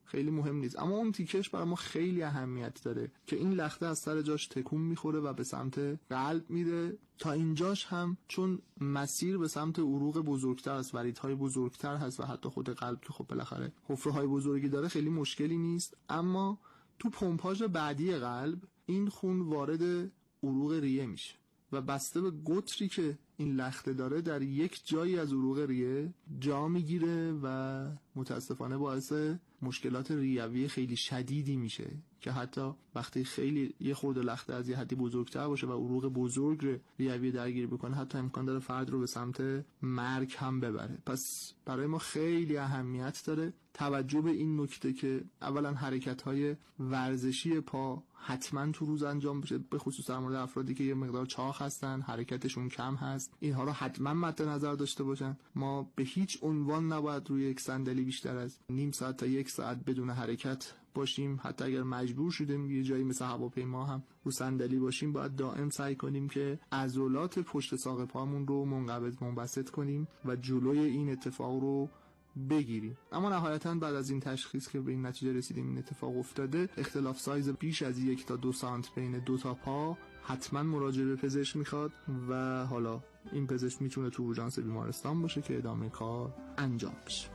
خیلی مهم نیست، اما اون تیکش برای ما خیلی اهمیت داره که این لخته از سر جاش تکون میخوره و به سمت قلب میره. تا اینجاش هم چون مسیر به سمت عروق بزرگتر است، وریدهای بزرگتر هست و حتی خود قلب که خب بالاخره حفره‌های بزرگی داره خیلی مشکلی نیست، اما تو پمپاژ بعدی قلب این خون وارد عروق ریه میشه و بسته به قطری که این لخته داره در یک جایی از عروق ریه جا میگیره و متاسفانه باعث مشکلات ریوی خیلی شدیدی میشه که حتی وقتی خیلی یه خورده لخته از یه حدی بزرگتر باشه و عروق بزرگ ریوی درگیر بکنه حتی امکان داره فرد رو به سمت مرگ هم ببره. پس برای ما خیلی اهمیت داره توجه به این نکته که اولا حرکت‌های ورزشی پا حتما تو روز انجام بشه، به خصوص در مورد افرادی که یه مقدار چاق هستن، حرکتشون کم هست، اینها رو حتما مد نظر داشته باشن. ما به هیچ عنوان نباید روی یک صندلی بیشتر از نیم ساعت تا یک ساعت بدون حرکت باشیم. حتی اگر مجبور شدیم یه جایی مثل هواپیما هم رو صندلی باشیم، باید دائم سعی کنیم که عضلات پشت ساق پامون رو منقبض منبسط کنیم و جلوی این اتفاق رو بگیریم. اما نهایتاً بعد از این تشخیص که به این نتیجه رسیدیم این اتفاق افتاده، اختلاف سایز بیش از 1 تا 2 سانت بین 2 تا پا حتما مراجعه به پزشک میخواد و حالا این پزشک میتونه تو اورژانس بیمارستان باشه که ادامه کار انجام بشه.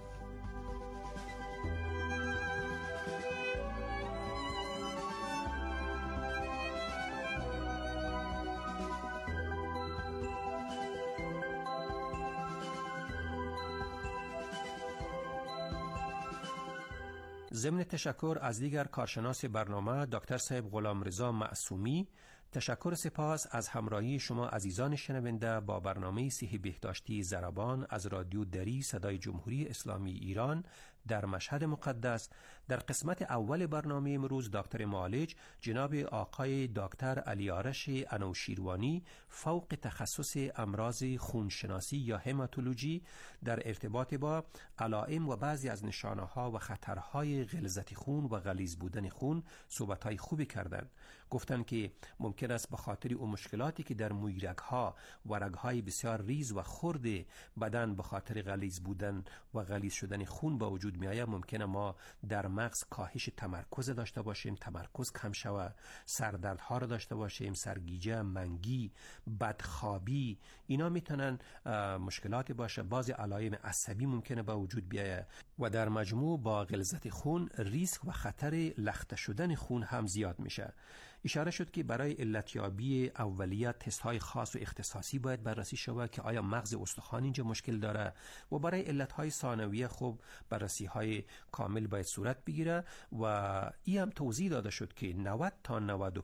ضمن تشکر از دیگر کارشناس برنامه دکتر صاحب غلامرضا معصومی، تشکر سپاس از همراهی شما عزیزان شنونده با برنامه صحی بهداشتی ضربان از رادیو دری صدای جمهوری اسلامی ایران در مشهد مقدس. در قسمت اول برنامه امروز دکتر معالج جناب آقای دکتر علیارش انوشیروانی فوق تخصص امراض خونشناسی یا هماتولوژی در ارتباط با علائم و بعضی از نشانه‌ها و خطرهای غلظت خون و غلیظ بودن خون صحبت‌های خوبی کردند. گفتند که ممکن است به خاطر اون مشکلاتی که در مویرگ‌ها و رگ‌های بسیار ریز و خرد بدن به خاطر غلیظ بودن و غلیظ شدن خون با وجود می‌آید، ممکنه ما در مغز کاهش تمرکز داشته باشیم، تمرکز کم شود، سردردها رو داشته باشیم، سرگیجه، منگی، بدخوابی، اینا میتونن مشکلاتی باشه. بعضی علائم عصبی ممکنه با وجود بیاید و در مجموع با غلظت خون ریسک و خطر لخته شدن خون هم زیاد میشه. اشاره شد که برای علتیابی اولیه تست‌های خاص و اختصاصی باید بررسی شود که آیا مغز استخوان اینجا مشکل داره و برای علت‌های ثانویه خب بررسی‌های کامل باید صورت بگیره و این هم توضیح داده شد که 90 تا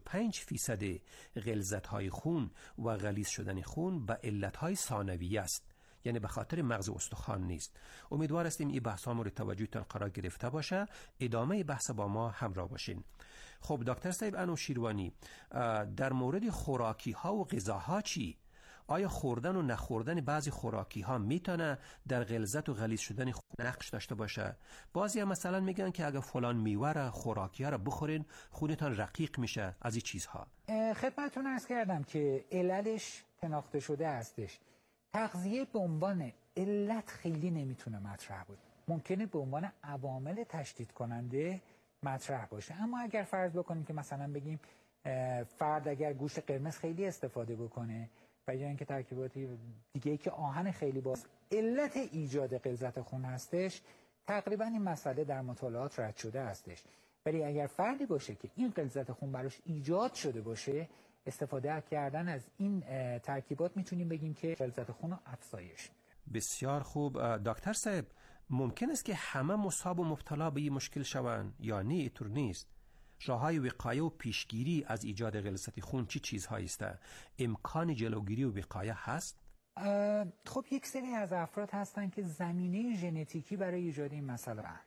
95% غلظت‌های خون و غلیظ شدن خون به علت‌های ثانویه است، یعنی به خاطر مغز استخوان نیست. امیدوار هستیم این بحث ها مورد توجهتان قرار گرفته باشه. ادامه بحث با ما همراه باشین. خب دکتر صاحب انوشیروانی، در مورد خوراکی ها و غذاها چی؟ آیا خوردن و نخوردن بعضی خوراکی ها میتونه در غلظت و غلیظ شدن خون نقش داشته باشه؟ بعضی هم مثلا میگن که اگه فلان میوه را خوراکی ها را بخورین خونتان رقیق میشه. از این چیزها خدمتتون عرض کردم که عللش شناخته شده هستش. تغذیه به عنوان علت خیلی نمیتونه مطرح بود. ممکنه به عنوان عوامل تشدید کننده مطرح باشه. اما اگر فرض بکنیم که مثلا بگیم فرد اگر گوشت قرمز خیلی استفاده بکنه و یا اینکه ترکیبات دیگه‌ای که آهن خیلی باز علت ایجاد غلظت خون هستش، تقریبا این مسئله در مطالعات رد شده هستش. ولی اگر فردی باشه که این غلظت خون براش ایجاد شده باشه، استفاده کردن از این ترکیبات میتونیم بگیم که غلظت خون رو افزایش میده. بسیار خوب. دکتر صاحب، ممکن است که همه مصاب و مبتلا به این مشکل شوند یا نه؟ اینطور نیست. راه‌های وقایه و پیشگیری از ایجاد غلظت خون چی چیزهایی است؟ امکان جلوگیری و وقایه هست؟ خب یک سری از افراد هستن که زمینه ژنتیکی برای ایجاد این مسئله دارن.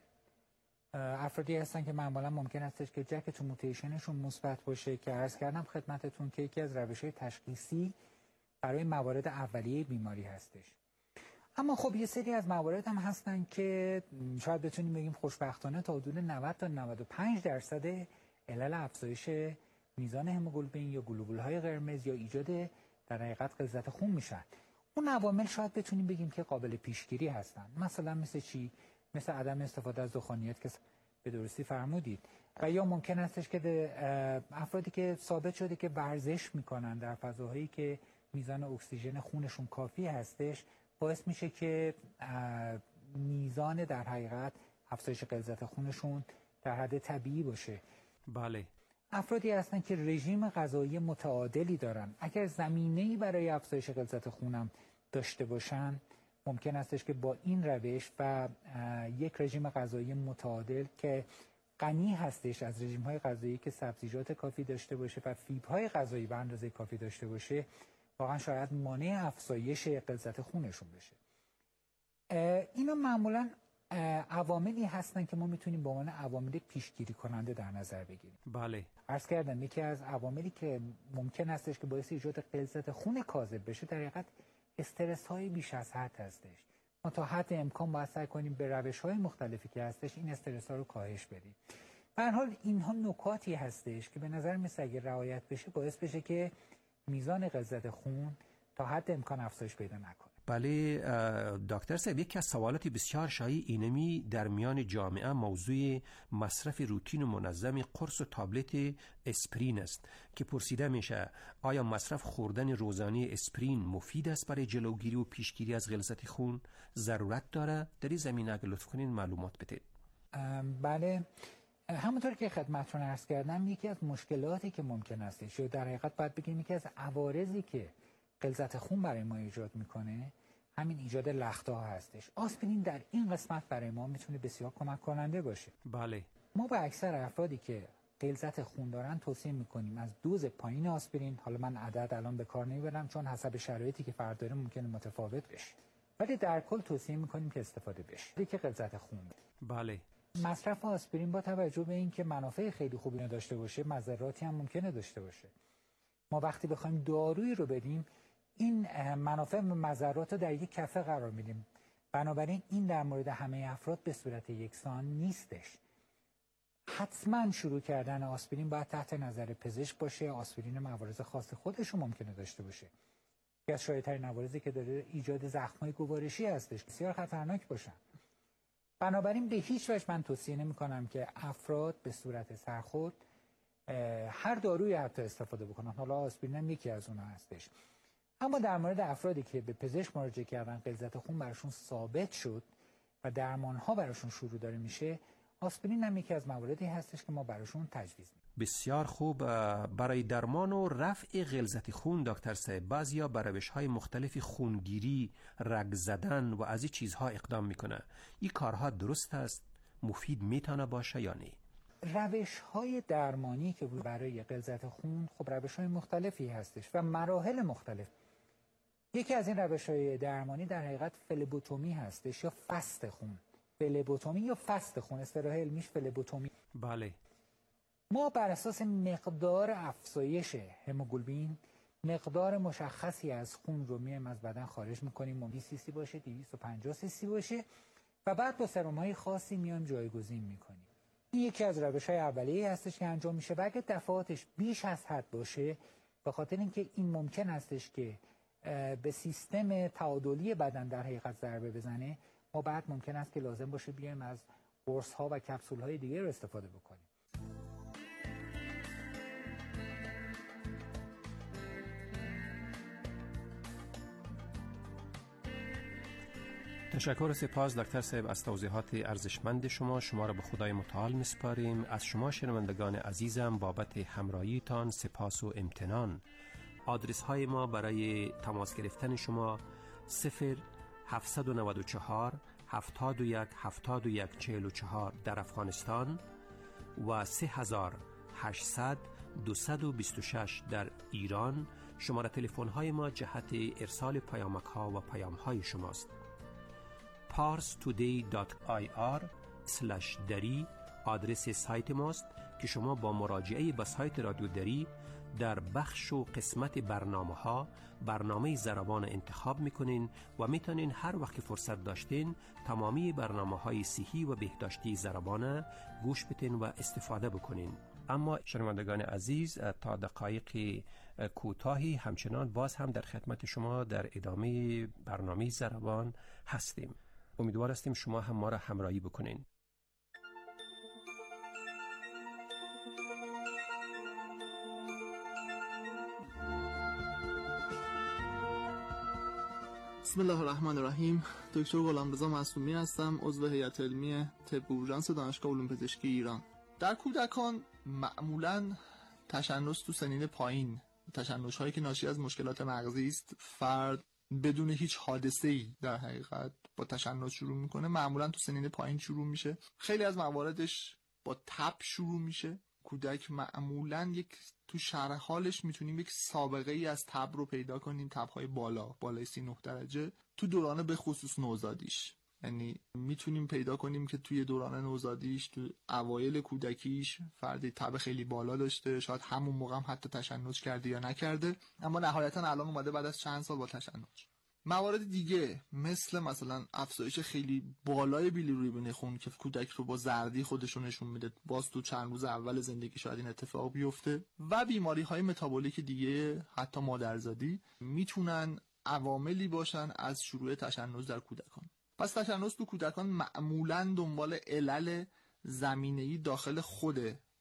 افرادی هستن که معمولا ممکن استش که جک موتیشنشون مثبت باشه که عرض کردم خدمتتون که یکی از روش‌های تشخیصی برای موارد اولیه بیماری هستش. اما خب یه سری از موارد هم هستن که شاید بتونیم بگیم خوشبختانه تا حدود 90 تا 95% علل افزایش میزان هموگلوبین یا گلوبول‌های قرمز یا ایجاد در حقیقت غلظت خون میشن. اون عوامل شاید بتونیم بگیم که قابل پیشگیری هستن. مثلا مثل چی؟ مثل عدم استفاده از دخانیات که به درستی فرمودید. و یا ممکن استش که افرادی که ثابت شده که ورزش میکنن در فضاهایی که میزان اکسیژن خونشون کافی هستش، باعث میشه که میزان در حقیقت افزایش غلظت خونشون در حد طبیعی باشه. بله. افرادی هستن که رژیم غذایی متعادلی دارن، اگر زمینه‌ای برای افزایش غلظت خونم داشته باشن، ممکن استش که با این روش و یک رژیم غذایی متعادل که غنی هستش از رژیم‌های غذایی که سبزیجات کافی داشته باشه و فیبرهای غذایی به اندازه کافی داشته باشه، واقعا شاید مانع افزایش غلظت خونشون بشه. اینا معمولاً عواملی هستن که ما میتونیم به عنوان عوامل پیشگیری کننده در نظر بگیریم. بله. عرض کردم یکی از عواملی که ممکن هستش که باعث ایجاد غلظت خون کاذب بشه در حقیقت استرس های بیش از حد هستش. ما تا حد امکان باید سعی کنیم به روش های مختلفی که هستش این استرس ها رو کاهش بدیم. به هر حال اینها نکاتی هستش که به نظر میاد اگه رعایت بشه باعث بشه که میزان غلظت خون تا حد امکان افزایش پیدا نکنه. بله دکتر صاحب، یکی از سوالات بسیار شایع اینمی در میان جامعه موضوع مصرف روتین و منظم قرص و تابلت اسپرین است که پرسیده میشه آیا مصرف خوردن روزانه اسپرین مفید است برای جلوگیری و پیشگیری از غلظت خون؟ ضرورت داره؟ در این زمینه اگه لطف کنین معلومات بدید. بله، همونطور که خدمتتون عرض کردم یکی از مشکلاتی که ممکن است یا در حقیقت باید بگیم یکی از عوارضی که غلظت خون برای ما ایجاد میکنه همین ایجاد لخته‌ها هستش. آسپرین در این قسمت برای ما میتونه بسیار کمک کننده باشه. بله. ما به اکثر افرادی که غلظت خون دارن توصیه میکنیم از دوز پایین آسپرین، حالا من عدد الان به کار نمیبرم چون حسب شرایطی که فرد داره ممکنه متفاوت بشه، ولی در کل توصیه میکنیم که استفاده بشه که غلظت خون داره. بله. مصرف آسپرین با توجه به اینکه منافع خیلی خوبی داشته باشه مضراتی هم ممکنه داشته باشه. ما وقتی بخوایم دارویی رو بدیم این منافع و مضرات رو در یک کفه قرار میدیم، بنابراین این در مورد همه افراد به صورت یکسان نیستش. حتما شروع کردن آسپرین باید تحت نظر پزشک باشه. آسپرین موارد خاص خودش رو ممکنه داشته باشه. یکی از شایع‌ترین عوارضی که داره ایجاد زخم‌های گوارشی هستش، بسیار خطرناک باشن. بنابراین به هیچ وجه من توصیه نمی‌کنم که افراد به صورت سرخود هر دارویی حتی استفاده بکنن. حالا آسپرین هم یکی از اونها هستش. اما در مورد افرادی که به پزشک مراجعه کردن، غلظت خون براشون ثابت شد و درمان‌ها براشون شروع داره میشه، آسپرین هم یکی از مواردی هستش که ما براشون تجویز میدیم. بسیار خوب. برای درمان و رفع غلظت خون دکتر صاحب بعضیا بر روش‌های مختلفی خونگیری، رگ زدن و از این چیزها اقدام میکنه. این کارها درست است؟ مفید میتونه باشه یا نه؟ روش‌های درمانی که برای غلظت خون خب روش‌های مختلفی هستش و مراحل مختلف. یکی از این روش‌های درمانی در حقیقت فلبوتومی هستش یا فست خون. فلبوتومی یا فست خون، اصطلاح علمیش فلبوتومی. بله. ما بر اساس مقدار افزایش هموگلوبین مقدار مشخصی از خون رو میایم از بدن خارج میکنیم، 200 سی سی باشه، 250 سی سی باشه و بعد با سرم‌های خاصی میایم جایگزین میکنیم. این یکی از روش‌های اولیه‌ای هستش که انجام میشه و اگه دفعاتش بیش از حد باشه، به خاطر اینکه این ممکن هستش که به سیستم تعادلی بدن در حقیقت ضربه بزنه، ما بعد ممکن است که لازم باشه بیایم از قرص‌ها و کپسول‌های دیگه رو استفاده بکنیم. تشکر و سپاس دکتر صاحب از توضیحات ارزشمند شما را به خدای متعال میسپاریم. از شما شنوندگان عزیزم بابت همراهیتان سپاس و امتنان. آدرس های ما برای تماس گرفتن شما 0794 71 71 44 در افغانستان و 3800 226 در ایران. شماره تلفن های ما جهت ارسال پیامک ها و پیام های شماست. parstoday.ir/dari آدرس سایت ماست که شما با مراجعه به سایت رادیو دری در بخش و قسمت برنامه ضربان انتخاب میکنین و میتونین هر وقت که فرصت داشتین تمامی برنامه‌های صحی و بهداشتی ضربان گوش بدین و استفاده بکنین. اما شنوندگان عزیز تا دقایق کوتاهی همچنان باز هم در خدمت شما در ادامه برنامه ضربان هستیم. امیدوار هستیم شما هم ما را همراهی بکنین. بسم الله الرحمن الرحیم. دکتر غلامرضا معصومی هستم، عضو هیئت علمی طب اورژانس دانشگاه علوم پزشکی ایران. در کودکان معمولاً تشنج تو سنین پایین، تشنج‌هایی که ناشی از مشکلات مغزی است، فرد بدون هیچ حادثه‌ای در حقیقت با تشنج شروع میکنه. معمولاً تو سنین پایین شروع میشه. خیلی از مواردش با تب شروع میشه. کودک معمولاً تو شرح حالش میتونیم یک سابقه ای از تب رو پیدا کنیم، تب‌های بالای 39 درجه تو دوران به خصوص نوزادیش. یعنی میتونیم پیدا کنیم که توی دوران نوزادیش، تو اوایل کودکیش فردی تب خیلی بالا داشته، شاید همون موقع هم حتی تشنج کرده یا نکرده، اما نهایتا الان اومده بعد از چند سال با تشنج. موارد دیگه مثلا افزایش خیلی بالای بیلیروبین خون که کودک رو با زردی خودشون نشون میده، باز تو چند روز اول زندگی شاید این اتفاق بیفته، و بیماری‌های متابولیک دیگه حتی مادرزادی میتونن عواملی باشن از شروع تشنج در کودکان. پس تشنج تو کودکان معمولاً دنبال علل زمینه‌ای داخل خود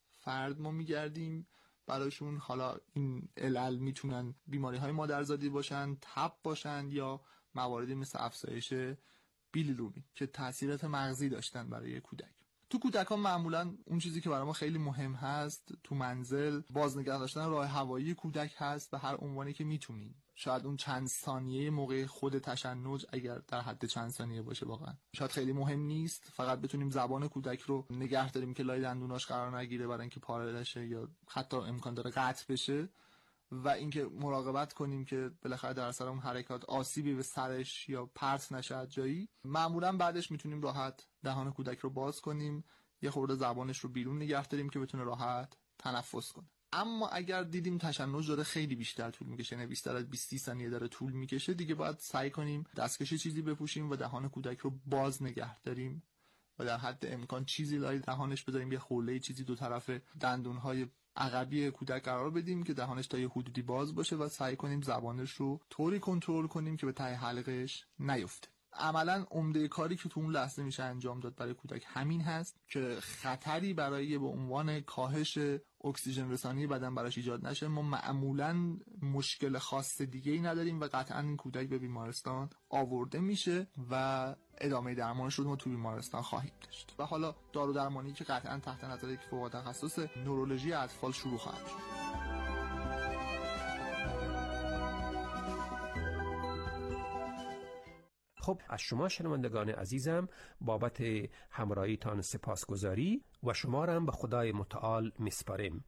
فرد ما میگردیم براشون. حالا این علل میتونن بیماری‌های مادرزادی باشن، تب باشن، یا مواردی مثل افزایش بیلیروبین که تأثیرات مغزی داشتن برای کودک. تو کودکان معمولاً اون چیزی که برای ما خیلی مهم هست تو منزل بازنگه داشتن راه هوایی کودک هست به هر عنوانی که میتونیم. شاید اون چند ثانیه موقع خود تشنج، اگر در حد چند ثانیه باشه، واقعا شاید خیلی مهم نیست، فقط بتونیم زبان کودک رو نگه داریم که لای دندوناش قرار نگیره برای اینکه پاره نشه یا حتی امکان داره قطع بشه، و اینکه مراقبت کنیم که بالاخره در اثر اون حرکات آسیبی به سرش یا پرت نشه از جایی. معمولا بعدش میتونیم راحت دهان کودک رو باز کنیم، یه خورده زبانش رو بیرون نگه داریم که بتونه راحت تنفس کنه. اما اگر دیدیم تشنج داره خیلی بیشتر طول میکشه، یعنی بیشتر از 20 ثانیه داره طول میکشه، دیگه باید سعی کنیم دستکش چیزی بپوشیم و دهان کودک رو باز نگه داریم و در حد امکان چیزی لای دهانش بذاریم، یه خورده چیزی دو طرف دندونهای عقبی کودک قرار بدیم که دهانش تا یه حدودی باز باشه و سعی کنیم زبانش رو طوری کنترل کنیم که به ته حلقش نیفته. عملاً عمده کاری که تو اون لحظه میشه انجام داد برای کودک همین هست که خطری برای به عنوان کاهش اکسیژن رسانی بدن براش ایجاد نشه. ما معمولاً مشکل خاص دیگه‌ای نداریم و قطعاً این کودک به بیمارستان آورده میشه و ادامه درمانش رو ما تو بیمارستان خواهیم داشت. و حالا دارو درمانی که قطعاً تحت نظر یک فوق تخصص نورولوژی اطفال شروع خواهد شد. خب از شما شنوندگان عزیزم بابت همراهیتان سپاسگزاری و شما را هم به خدای متعال میسپاریم.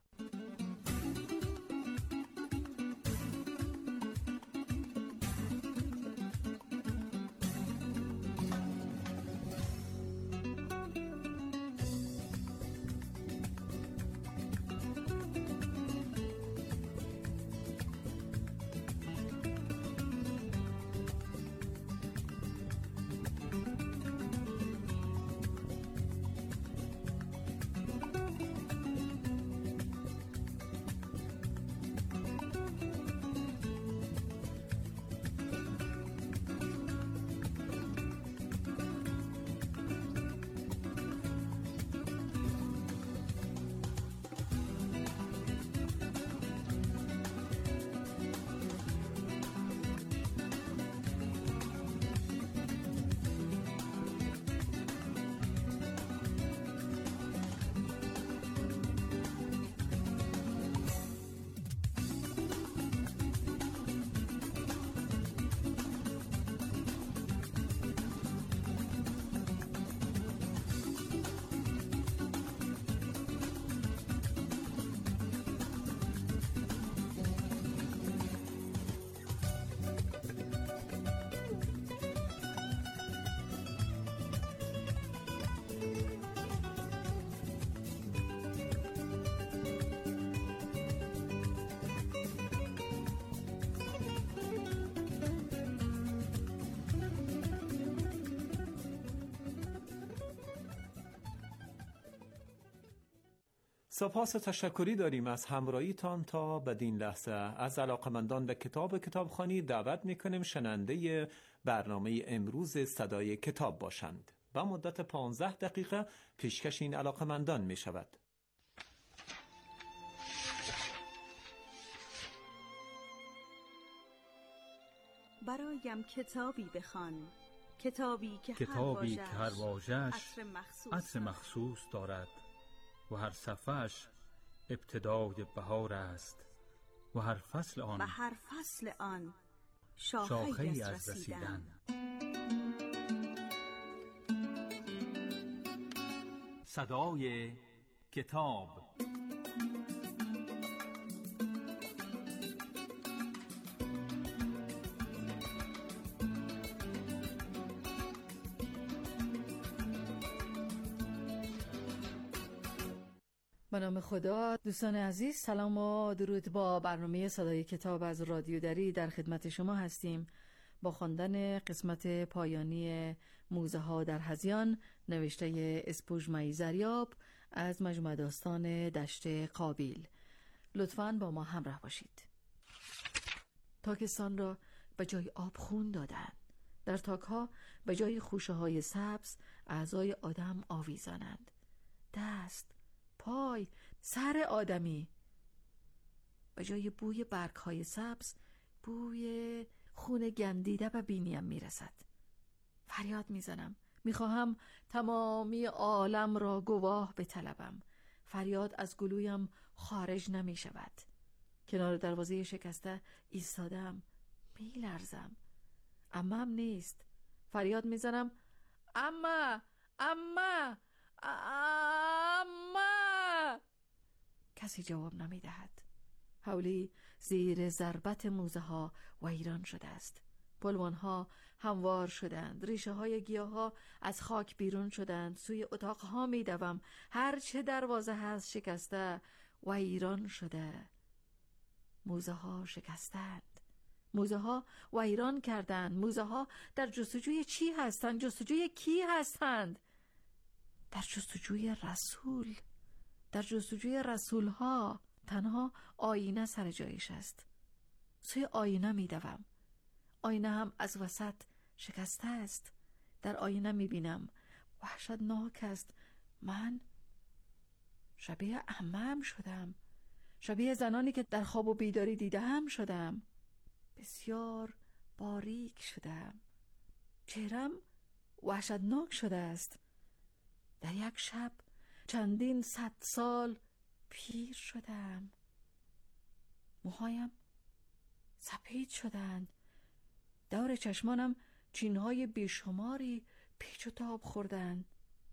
سپاس تشکری داریم از همراهیتان تا بدین لحظه. از علاقمندان به کتابخوانی دعوت میکنیم شنونده برنامه امروز صدای کتاب باشند. با مدت 15 دقیقه پیشکش این علاقمندان می شود. برایم کتابی بخوان، کتابی که هر واژه‌اش عطر مخصوص دارد و هر صفحه‌اش ابتدای بهار است و هر فصل آن شاخه‌ای از رسیدن. صدای کتاب. به نام خدا. دوستان عزیز، سلام و درود. با برنامه صدای کتاب از رادیو دری در خدمت شما هستیم با خواندن قسمت پایانی موزه ها در هذیان نوشته اسپوژ میزریاب از مجموعه داستان دشت قابیل. لطفاً با ما همراه باشید. تاکستان را به جای آب خون دادند. در تاکها به جای خوشه های سبز اعضای آدم آویزانند. دست، پای، سر آدمی. به جای بوی برگ‌های سبز بوی خون گندیده به بینیم میرسد. فریاد میزنم، میخواهم تمامی عالم را گواه بطلبم. فریاد از گلویم خارج نمیشود. کنار دروازه شکسته ایستادم، میلرزم. عمم نیست. فریاد میزنم، عمه، عمه، عمه. کسی جواب نمیدهد. حولی زیر ضربت موزه ها ویران شده است. پلوان ها هموار شدند. ریشه های گیاه ها از خاک بیرون شدند. سوی اتاق ها می دوم. هر چه دروازه هست شکسته، ویران شده. موزه ها شکستند. موزه ها ویران کردند. موزه ها در جستجوی چی هستند؟ جستجوی کی هستند؟ در جستجوی رسول. در جستجوی رسول ها. تنها آینه سر جایش است. سوی آینه می دوم. آینه هم از وسط شکسته است. در آینه می بینم وحشتناک است. من شبیه عمم شدم. شبیه زنانی که در خواب و بیداری دیدم شدم. بسیار باریک شدم. چهرم وحشتناک شده است. در یک شب چندین 100 سال پیر شدم. موهایم سپید شدند. دور چشمانم چینهای بیشماری پیچ و تاب خوردند.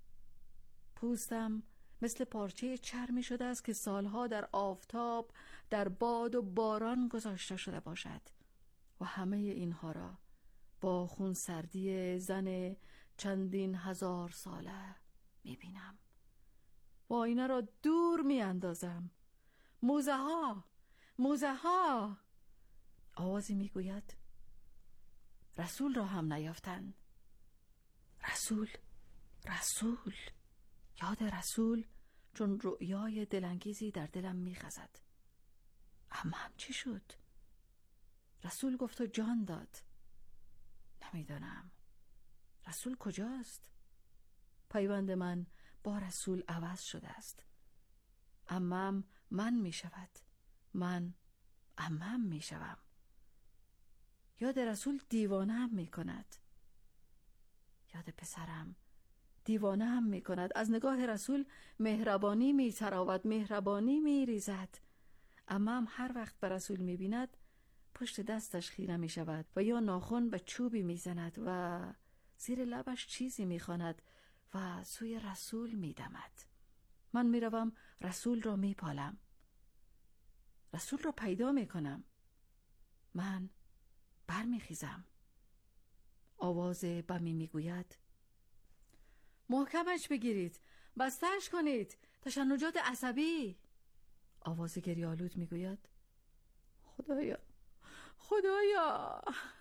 پوستم مثل پارچه چرمی شده است که سالها در آفتاب، در باد و باران گذاشته شده باشد. و همه اینها را با خونسردی زن چندین 1000 ساله میبینم. و آینه را دور میاندازم. موزه ها، موزه ها. آوازی میگوید رسول را هم نیافتند. رسول، رسول. یاد رسول چون رؤیای دلانگیزی در دلم میخزد. اما هم چی شد؟ رسول گفت و جان داد. نمیدانم رسول کجاست؟ پیوند من با رسول عوض شده است. عمم من می شود. من عمم می شوم. یاد رسول دیوانه هم می کند. یاد پسرم دیوانه هم می کند. از نگاه رسول مهربانی می تراود، مهربانی می ریزد. عمم هر وقت به رسول می بیند پشت دستش خیره می شود و یا ناخن به چوبی می زند و زیر لبش چیزی می خواند و سوی رسول می دمد. من می روم رسول را می پالم. رسول را پیدا می کنم. من بر می خیزم. آواز بمی می گوید محکمش بگیرید، بسته‌اش کنید، تشنجات عصبی. آواز گریه‌آلود می گوید خدایا، خدایا،